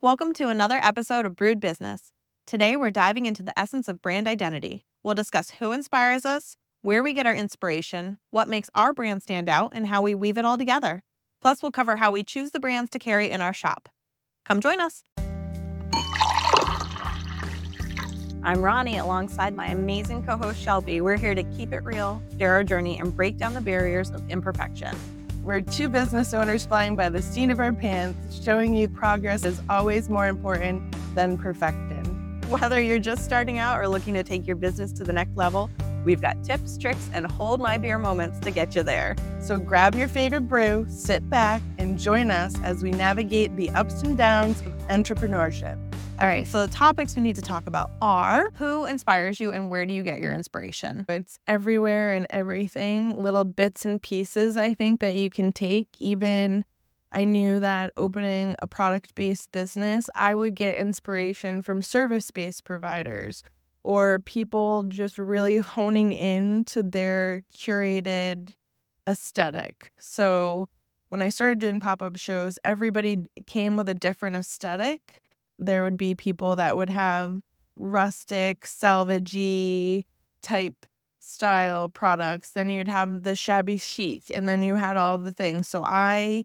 Welcome to another episode of Brewed Business. Today, we're diving into the essence of brand identity. We'll discuss who inspires us, where we get our inspiration, what makes our brand stand out, and how we weave it all together. Plus, we'll cover how we choose the brands to carry in our shop. Come join us. I'm Ronnie alongside my amazing co-host Shelby. We're here to keep it real, share our journey, and break down the barriers of imperfection. We're two business owners flying by the seat of our pants, showing you progress is always more important than perfection. Whether you're just starting out or looking to take your business to the next level, we've got tips, tricks, and hold my beer moments to get you there. So grab your favorite brew, sit back, and join us as we navigate the ups and downs of entrepreneurship. All right, so the topics we need to talk about are who inspires you and where do you get your inspiration? It's everywhere and everything, little bits and pieces I think that you can take. Even I knew that opening a product-based business, I would get inspiration from service-based providers or people just really honing in to their curated aesthetic. So when I started doing pop-up shows, everybody came with a different aesthetic. There would be people that would have rustic, salvagey type style products. Then you'd have the shabby chic, and then you had all the things. So I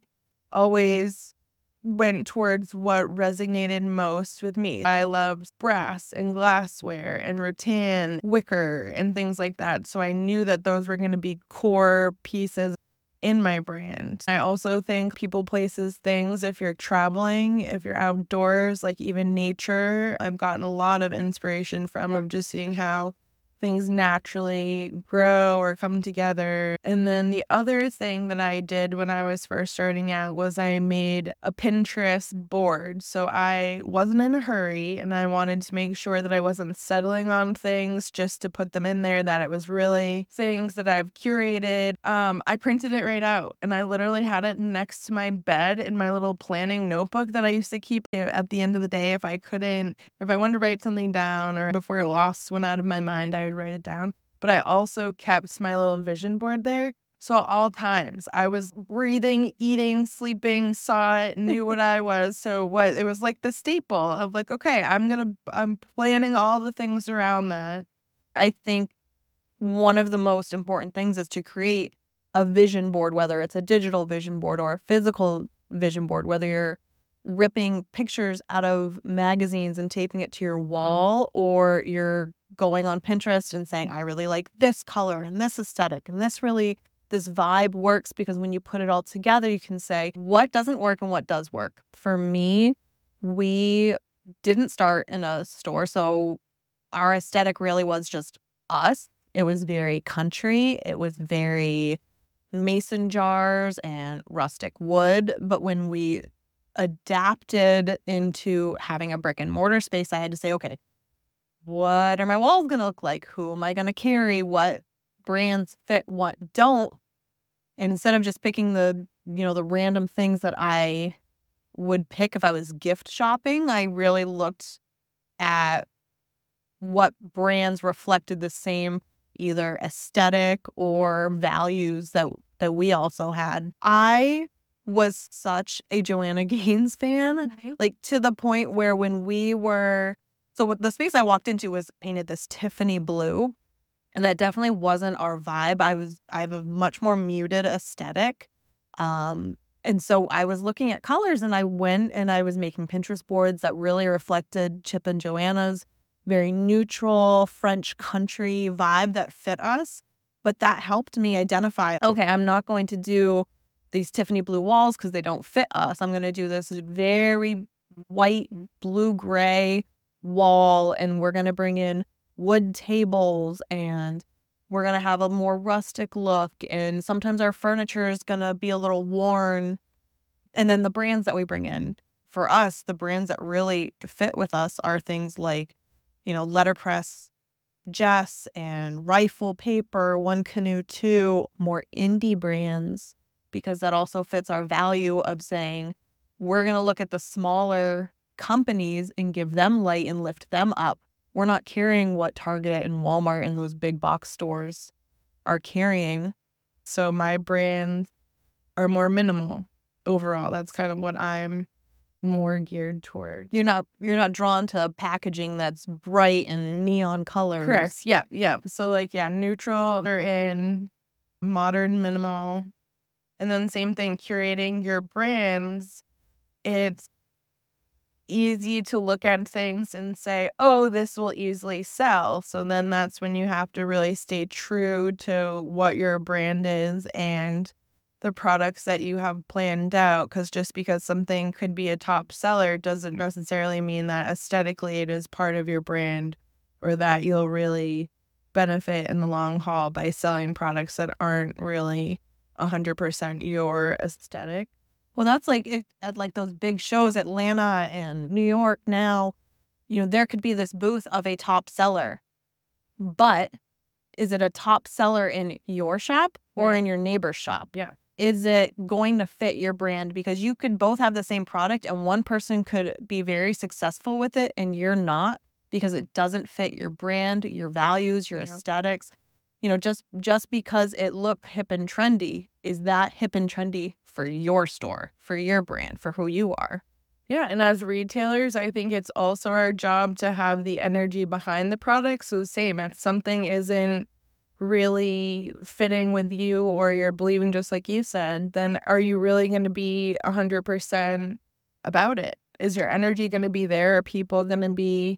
always went towards what resonated most with me. I loved brass and glassware and rattan, wicker, and things like that. So I knew that those were going to be core pieces in my brand. I also think people, places, things, if you're traveling, if you're outdoors, like even nature, I've gotten a lot of inspiration from of just seeing how things naturally grow or come together. And then the other thing that I did when I was first starting out was I made a Pinterest board. So I wasn't in a hurry and I wanted to make sure that I wasn't settling on things just to put them in there, that it was really things that I've curated. I printed it right out and I literally had it next to my bed in my little planning notebook that I used to keep at the end of the day. If I wanted to write something down or before it lost went out of my mind, I would write it down. But I also kept my little vision board there. So at all times I was breathing, eating, sleeping, saw it, knew what I was. So it was like the staple of like, okay, I'm planning all the things around that. I think one of the most important things is to create a vision board, whether it's a digital vision board or a physical vision board, whether you're ripping pictures out of magazines and taping it to your wall, or you're going on Pinterest and saying, I really like this color and this aesthetic and this vibe works, because when you put it all together, you can say what doesn't work and what does work. For me, we didn't start in a store, so our aesthetic really was just us. It was very country. It was very mason jars and rustic wood. But when we adapted into having a brick and mortar space, I had to say, okay, what are my walls going to look like? Who am I going to carry? What brands fit, what don't? And instead of just picking the random things that I would pick if I was gift shopping, I really looked at what brands reflected the same either aesthetic or values that we also had. I was such a Joanna Gaines fan, like to the point where so the space I walked into was painted this Tiffany blue, and that definitely wasn't our vibe. I have a much more muted aesthetic. And so I was looking at colors and I went and I was making Pinterest boards that really reflected Chip and Joanna's very neutral French country vibe that fit us. But that helped me identify, okay, I'm not going to do these Tiffany blue walls because they don't fit us. I'm going to do this very white, blue-gray wall, and we're going to bring in wood tables, and we're going to have a more rustic look, and sometimes our furniture is going to be a little worn. And then the brands that we bring in, for us, the brands that really fit with us are things like, letterpress Jess and Rifle Paper, One Canoe 2, more indie brands, because that also fits our value of saying we're going to look at the smaller companies and give them light and lift them up. We're not carrying what Target and Walmart and those big box stores are carrying. So my brands are more minimal overall. That's kind of what I'm more geared toward. You're not drawn to packaging that's bright and neon colors. Correct. Yeah. Yeah. So like, yeah, neutral or in modern minimal. And then same thing, curating your brands. It's easy to look at things and say, oh, this will easily sell. So then that's when you have to really stay true to what your brand is and the products that you have planned out. Because just because something could be a top seller doesn't necessarily mean that aesthetically it is part of your brand or that you'll really benefit in the long haul by selling products that aren't really 100% your aesthetic. Well, that's like at like those big shows, Atlanta and New York now, there could be this booth of a top seller, but is it a top seller in your shop or in your neighbor's shop? Yeah. Is it going to fit your brand? Because you could both have the same product and one person could be very successful with it and you're not because it doesn't fit your brand, your values, your aesthetics. Just because it looked hip and trendy, is that hip and trendy for your store, for your brand, for who you are? Yeah, and as retailers, I think it's also our job to have the energy behind the product. So same, if something isn't really fitting with you or you're believing just like you said, then are you really going to be 100% about it? Is your energy going to be there? Are people going to be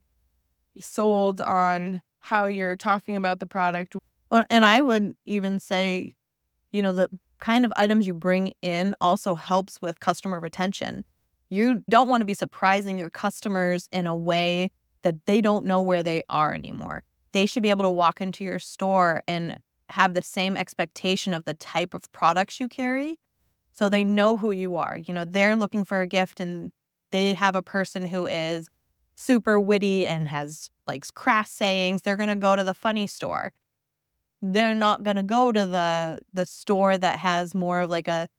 sold on how you're talking about the product? Well, and I would even say, the kind of items you bring in also helps with customer retention. You don't want to be surprising your customers in a way that they don't know where they are anymore. They should be able to walk into your store and have the same expectation of the type of products you carry. So they know who you are. They're looking for a gift and they have a person who is super witty and has like crass sayings. They're going to go to the funny store. They're not going to go to the store that has more of like a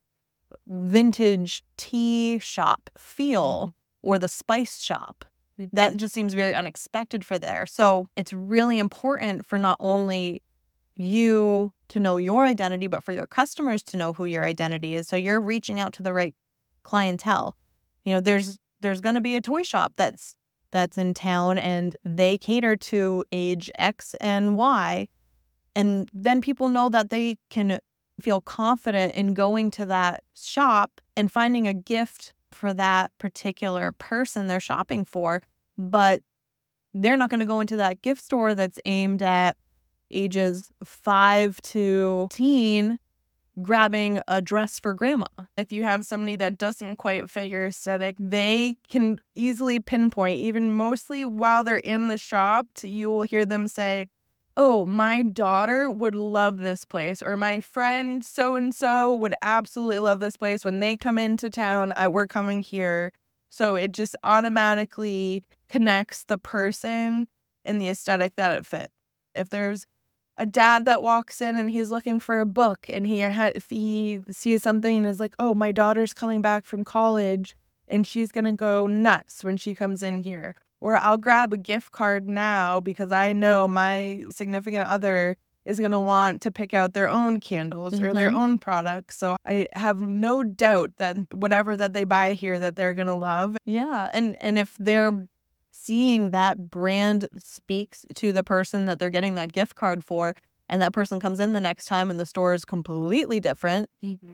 vintage tea shop feel or the spice shop. That just seems very unexpected for there. So it's really important for not only you to know your identity, but for your customers to know who your identity is. So you're reaching out to the right clientele. There's going to be a toy shop that's in town and they cater to age X and Y. And then people know that they can feel confident in going to that shop and finding a gift for that particular person they're shopping for. But they're not going to go into that gift store that's aimed at ages 5 to 10 grabbing a dress for grandma. If you have somebody that doesn't quite fit your aesthetic, they can easily pinpoint, even mostly while they're in the shop, you will hear them say, oh, my daughter would love this place, or my friend so-and-so would absolutely love this place. When they come into town, we're coming here. So it just automatically connects the person and the aesthetic that it fit. If there's a dad that walks in and he's looking for a book and if he sees something and is like, oh, my daughter's coming back from college and she's going to go nuts when she comes in here. Or I'll grab a gift card now because I know my significant other is going to want to pick out their own candles or their own products. So I have no doubt that whatever that they buy here that they're going to love. Yeah. And if they're seeing that brand speaks to the person that they're getting that gift card for, and that person comes in the next time and the store is completely different,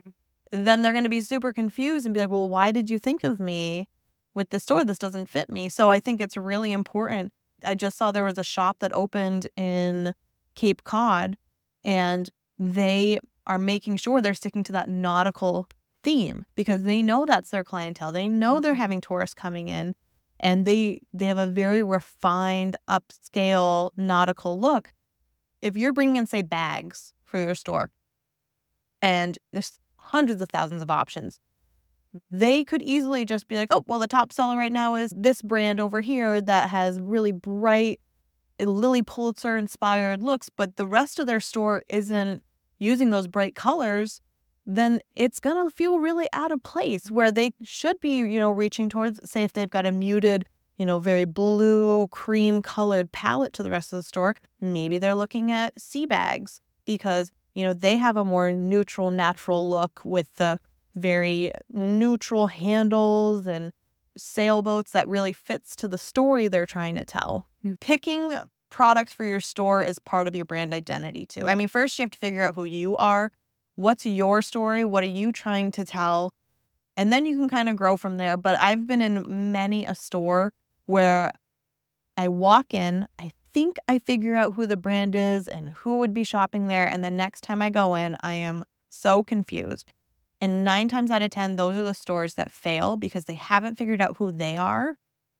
then they're going to be super confused and be like, well, why did you think of me with this store? This doesn't fit me. So I think it's really important. I just saw there was a shop that opened in Cape Cod and they are making sure they're sticking to that nautical theme because they know that's their clientele. They know they're having tourists coming in and they have a very refined, upscale nautical look. If you're bringing in, say, bags for your store and there's hundreds of thousands of options, they could easily just be like, oh, well, the top seller right now is this brand over here that has really bright Lily Pulitzer inspired looks, but the rest of their store isn't using those bright colors, then it's going to feel really out of place where they should be, reaching towards, say, if they've got a muted, very blue cream colored palette to the rest of the store, maybe they're looking at sea bags because, they have a more neutral, natural look with the very neutral handles and sailboats that really fits to the story they're trying to tell. Picking products for your store is part of your brand identity too. I mean, first you have to figure out who you are. What's your story? What are you trying to tell? And then you can kind of grow from there. But I've been in many a store where I walk in, I think I figure out who the brand is and who would be shopping there. And the next time I go in, I am so confused. And 9 times out of 10, those are the stores that fail because they haven't figured out who they are.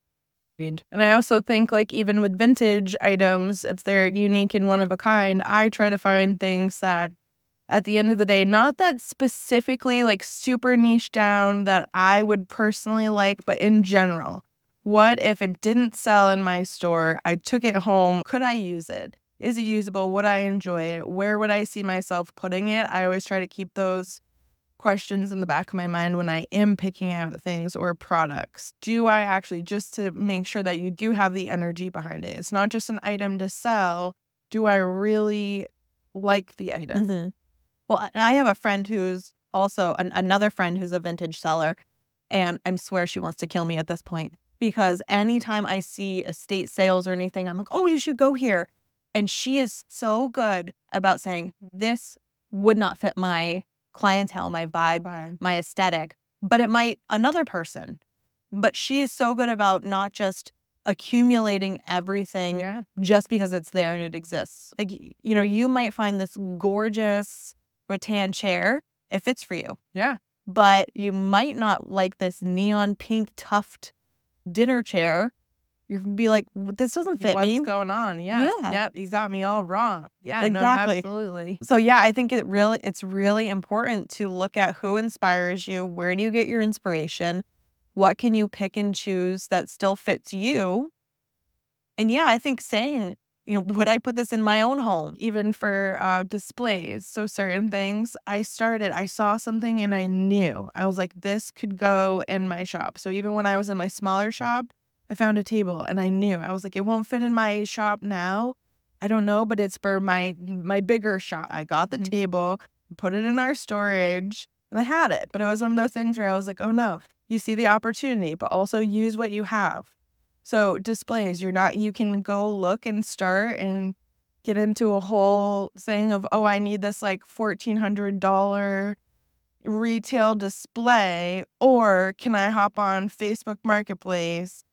And I also think, like, even with vintage items, if they're unique and one of a kind, I try to find things that at the end of the day, not that specifically like super niche down that I would personally like, but in general, what if it didn't sell in my store? I took it home. Could I use it? Is it usable? Would I enjoy it? Where would I see myself putting it? I always try to keep those questions in the back of my mind when I am picking out things or products. Do I actually, just to make sure that you do have the energy behind it? It's not just an item to sell. Do I really like the item? Well, I have a friend who's also another friend who's a vintage seller, and I swear she wants to kill me at this point because anytime I see estate sales or anything, I'm like, oh, you should go here. And she is so good about saying, this would not fit my clientele, my vibe, my aesthetic, but it might another person. But she is so good about not just accumulating everything Yeah. just because it's there and it exists. Like, you might find this gorgeous rattan chair if it's for you, Yeah. but you might not like this neon pink tuft dinner chair. You can be like, this doesn't fit What's me. going on? Yeah. Yeah. Yep. You got me all wrong. Yeah. No, Exactly. absolutely. So yeah, I think it's really important to look at who inspires you. Where do you get your inspiration? What can you pick and choose that still fits you? And yeah, I think saying, would I put this in my own home? Even for displays. So certain things, I saw something and I knew. I was like, this could go in my shop. So even when I was in my smaller shop, I found a table and I knew. I was like, it won't fit in my shop now. I don't know, but it's for my bigger shop. I got the table, put it in our storage, and I had it. But it was one of those things where I was like, oh no, you see the opportunity, but also use what you have. So displays, you can go look and start and get into a whole thing of, oh, I need this like $1,400 retail display, or can I hop on Facebook Marketplace,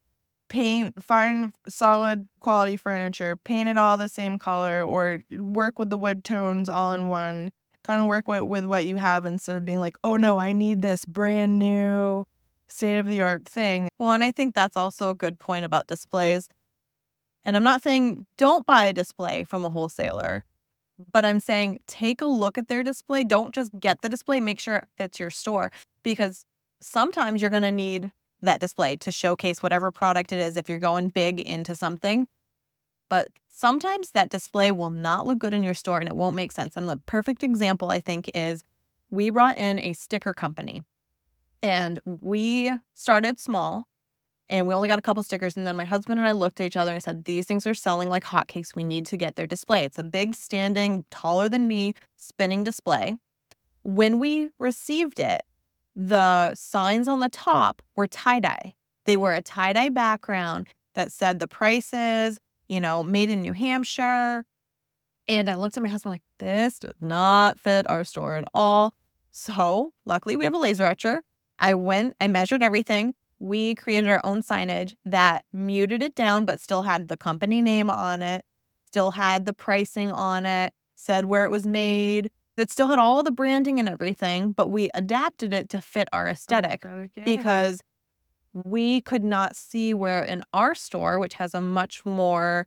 find solid quality furniture, paint it all the same color, or work with the wood tones all in one, kind of work with what you have instead of being like, oh no, I need this brand new state of the art thing. Well, and I think that's also a good point about displays. And I'm not saying don't buy a display from a wholesaler, but I'm saying take a look at their display. Don't just get the display, make sure it fits your store, because sometimes you're going to need that display to showcase whatever product it is if you're going big into something. But sometimes that display will not look good in your store and it won't make sense. And the perfect example, I think, is we brought in a sticker company and we started small and we only got a couple stickers. And then my husband and I looked at each other and said, these things are selling like hotcakes. We need to get their display. It's a big standing, taller than me, spinning display. When we received it, the signs on the top were tie-dye. They were a tie-dye background that said the prices, made in New Hampshire. And I looked at my husband like, this does not fit our store at all. So luckily we have a laser etcher. I measured everything. We created our own signage that muted it down, but still had the company name on it, still had the pricing on it, said where it was made. That still had all the branding and everything, but we adapted it to fit our aesthetic because we could not see where in our store, which has a much more,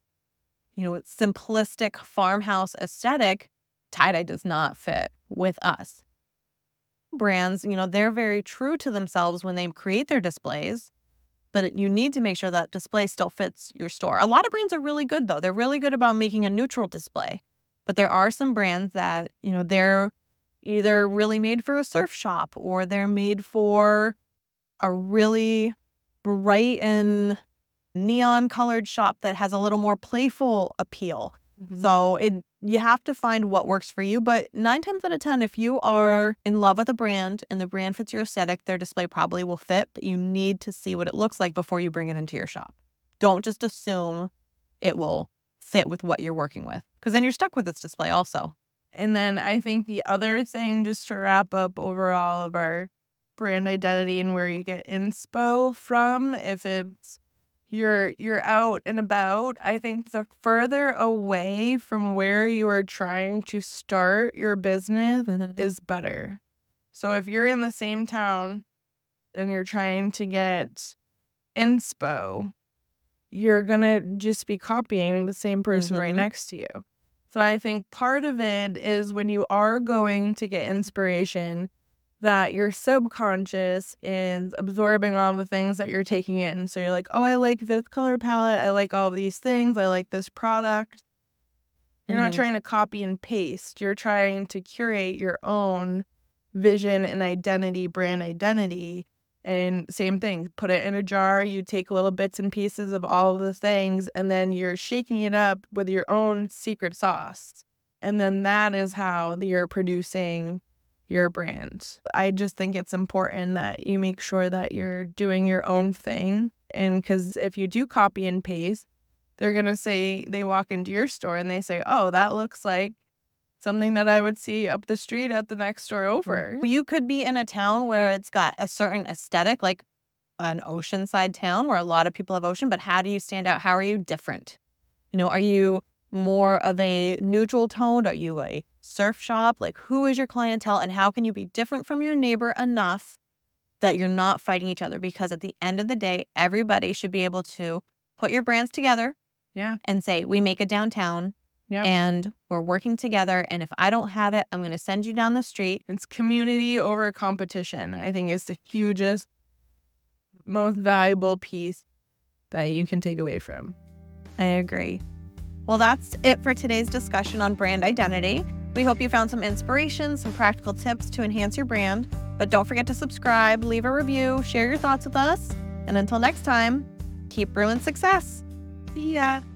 simplistic farmhouse aesthetic, tie-dye does not fit with us. Brands, they're very true to themselves when they create their displays, but you need to make sure that display still fits your store. A lot of brands are really good, though. They're really good about making a neutral display. But there are some brands that, they're either really made for a surf shop or they're made for a really bright and neon colored shop that has a little more playful appeal. So you have to find what works for you. But 9 times out of 10, if you are in love with a brand and the brand fits your aesthetic, their display probably will fit. But you need to see what it looks like before you bring it into your shop. Don't just assume it will fit with what you're working with, because then you're stuck with this display also. And then I think the other thing, just to wrap up overall of our brand identity and where you get inspo from, if it's you're out and about, I think the further away from where you are trying to start your business is better. So if you're in the same town and you're trying to get inspo, you're gonna just be copying the same person right next to you. So I think part of it is when you are going to get inspiration, that your subconscious is absorbing all the things that you're taking in. So you're like, oh, I like this color palette. I like all these things. I like this product. You're not trying to copy and paste. You're trying to curate your own vision and identity, brand identity. And same thing, put it in a jar. You take little bits and pieces of all of the things, and then you're shaking it up with your own secret sauce. And then that is how you're producing your brand. I just think it's important that you make sure that you're doing your own thing. And because if you do copy and paste, they're going to say, they walk into your store and they say, oh, that looks like something that I would see up the street at the next store over. You could be in a town where it's got a certain aesthetic, like an oceanside town where a lot of people have ocean, but how do you stand out? How are you different? Are you more of a neutral tone? Are you a surf shop? Like, who is your clientele, and how can you be different from your neighbor enough that you're not fighting each other? Because at the end of the day, everybody should be able to put your brands together and say, we make a downtown and we're working together. And if I don't have it, I'm going to send you down the street. It's community over competition. I think it's the hugest, most valuable piece that you can take away from. I agree. Well, that's it for today's discussion on brand identity. We hope you found some inspiration, some practical tips to enhance your brand. But don't forget to subscribe, leave a review, share your thoughts with us. And until next time, keep brewing success. See ya.